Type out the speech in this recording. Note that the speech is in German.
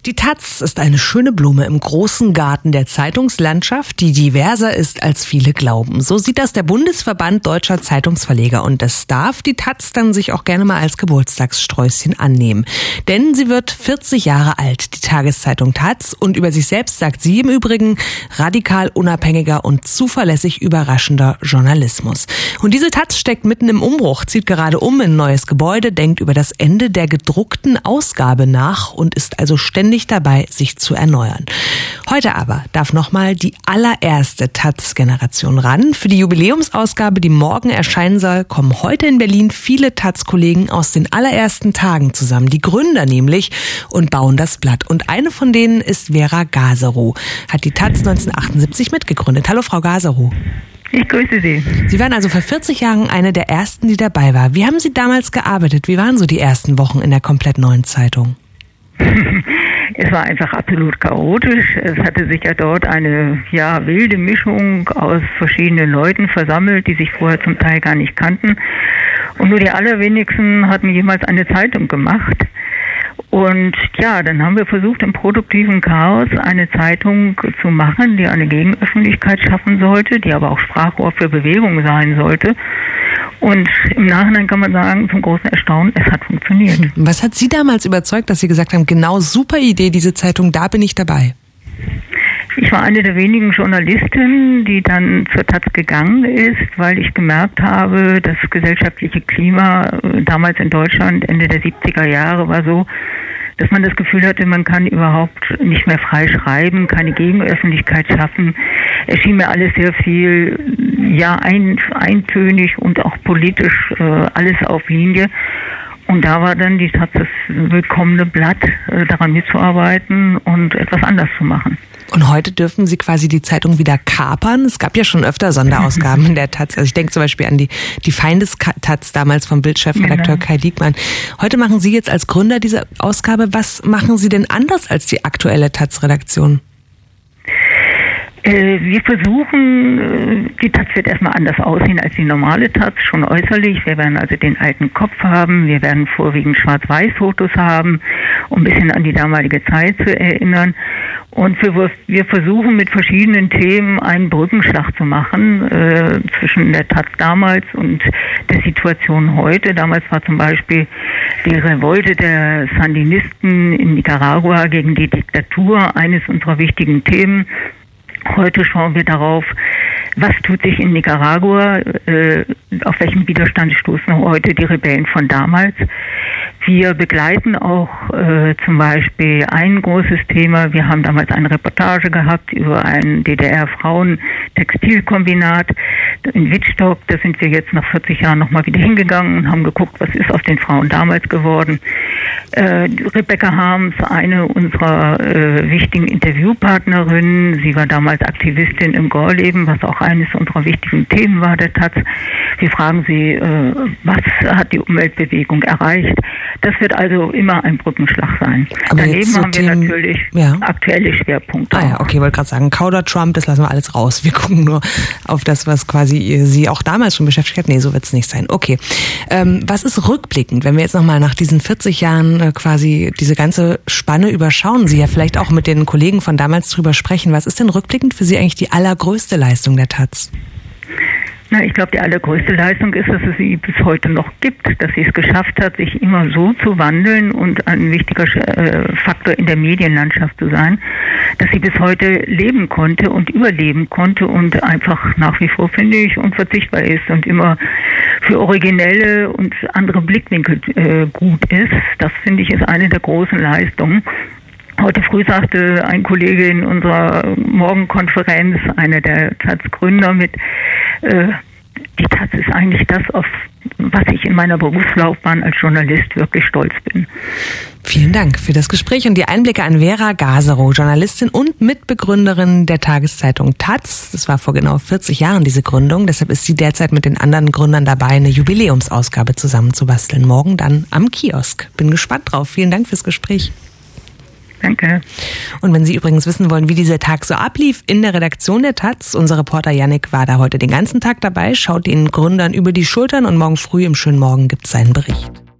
Die Taz ist eine schöne Blume im großen Garten der Zeitungslandschaft, die diverser ist, als viele glauben. So sieht das der Bundesverband Deutscher Zeitungsverleger. Und das darf die Taz dann sich auch gerne mal als Geburtstagssträußchen annehmen. Denn sie wird 40 Jahre alt, die Tageszeitung Taz. Und über sich selbst sagt sie im Übrigen: radikal unabhängiger und zuverlässig überraschender Journalismus. Und diese Taz steckt mitten im Umbruch, zieht gerade um in ein neues Gebäude, denkt über das Ende der gedruckten Ausgabe nach und ist also ständig dabei, sich zu erneuern. Heute aber darf nochmal die allererste Taz-Generation ran. Für die Jubiläumsausgabe, die morgen erscheinen soll, kommen heute in Berlin viele Taz-Kollegen aus den allerersten Tagen zusammen, die Gründer nämlich, und bauen das Blatt. Und eine von denen ist Vera Gaserow, hat die Taz 1978 mitgegründet. Hallo, Frau Gaserow. Ich grüße Sie. Sie waren also vor 40 Jahren eine der ersten, die dabei war. Wie haben Sie damals gearbeitet? Wie waren so die ersten Wochen in der komplett neuen Zeitung? Es war einfach absolut chaotisch. Es hatte sich ja dort eine wilde Mischung aus verschiedenen Leuten versammelt, die sich vorher zum Teil gar nicht kannten. Und nur die allerwenigsten hatten jemals eine Zeitung gemacht. Und dann haben wir versucht, im produktiven Chaos eine Zeitung zu machen, die eine Gegenöffentlichkeit schaffen sollte, die aber auch Sprachrohr für Bewegung sein sollte. Und im Nachhinein kann man sagen, zum großen Erstaunen, es hat funktioniert. Was hat Sie damals überzeugt, dass Sie gesagt haben, genau, super Idee, diese Zeitung, da bin ich dabei? Ich war eine der wenigen Journalistinnen, die dann zur Taz gegangen ist, weil ich gemerkt habe, das gesellschaftliche Klima damals in Deutschland Ende der 70er Jahre war so, dass man das Gefühl hatte, man kann überhaupt nicht mehr frei schreiben, keine Gegenöffentlichkeit schaffen. Es schien mir alles sehr viel, eintönig und auch politisch alles auf Linie. Und da war dann die Taz das willkommene Blatt, daran mitzuarbeiten und etwas anders zu machen. Und heute dürfen Sie quasi die Zeitung wieder kapern. Es gab ja schon öfter Sonderausgaben in der Taz. Also ich denke zum Beispiel an die Feindes-Taz damals vom Bildchefredakteur Kai Diekmann. Heute machen Sie jetzt als Gründer diese Ausgabe. Was machen Sie denn anders als die aktuelle Taz-Redaktion? Wir versuchen, die Taz wird erstmal anders aussehen als die normale Taz, schon äußerlich. Wir werden also den alten Kopf haben, wir werden vorwiegend Schwarz-Weiß-Fotos haben, um ein bisschen an die damalige Zeit zu erinnern. Und wir versuchen mit verschiedenen Themen einen Brückenschlag zu machen zwischen der Taz damals und der Situation heute. Damals war zum Beispiel die Revolte der Sandinisten in Nicaragua gegen die Diktatur eines unserer wichtigen Themen. Heute schauen wir darauf, was tut sich in Nicaragua, auf welchen Widerstand stoßen heute die Rebellen von damals. Wir begleiten auch zum Beispiel ein großes Thema. Wir haben damals eine Reportage gehabt über ein DDR-Frauen-Textilkombinat in Wittstock. Da sind wir jetzt nach 40 Jahren nochmal wieder hingegangen und haben geguckt, was ist aus den Frauen damals geworden. Rebecca Harms, eine unserer wichtigen Interviewpartnerinnen, sie war damals Aktivistin im Gorleben, was auch eines unserer wichtigen Themen war der Taz. Wir fragen sie, was hat die Umweltbewegung erreicht? Das wird also immer ein Brückenschlag sein. Aber daneben haben wir natürlich aktuelle Schwerpunkte. Okay, wollte gerade sagen, Kauder Trump, das lassen wir alles raus. Wir gucken nur auf das, was quasi Sie auch damals schon beschäftigt hat. Nee, so wird es nicht sein. Okay. Was ist rückblickend, wenn wir jetzt nochmal nach diesen 40 Jahren quasi diese ganze Spanne überschauen, Sie ja vielleicht auch mit den Kollegen von damals drüber sprechen. Was ist denn rückblickend für Sie eigentlich die allergrößte Leistung der Taz? Ich glaube, die allergrößte Leistung ist, dass es sie bis heute noch gibt, dass sie es geschafft hat, sich immer so zu wandeln und ein wichtiger Faktor in der Medienlandschaft zu sein, dass sie bis heute leben konnte und überleben konnte und einfach nach wie vor, finde ich, unverzichtbar ist und immer für originelle und andere Blickwinkel gut ist. Das, finde ich, ist eine der großen Leistungen. Heute früh sagte ein Kollege in unserer Morgenkonferenz, einer der Taz-Gründer mit, die Taz ist eigentlich das, auf was ich in meiner Berufslaufbahn als Journalist wirklich stolz bin. Vielen Dank für das Gespräch und die Einblicke an Vera Gaserow, Journalistin und Mitbegründerin der Tageszeitung Taz. Das war vor genau 40 Jahren diese Gründung. Deshalb ist sie derzeit mit den anderen Gründern dabei, eine Jubiläumsausgabe zusammenzubasteln. Morgen dann am Kiosk. Bin gespannt drauf. Vielen Dank fürs Gespräch. Danke. Und wenn Sie übrigens wissen wollen, wie dieser Tag so ablief in der Redaktion der Taz, unser Reporter Yannick war da heute den ganzen Tag dabei, schaut den Gründern über die Schultern und morgen früh im schönen Morgen gibt's seinen Bericht.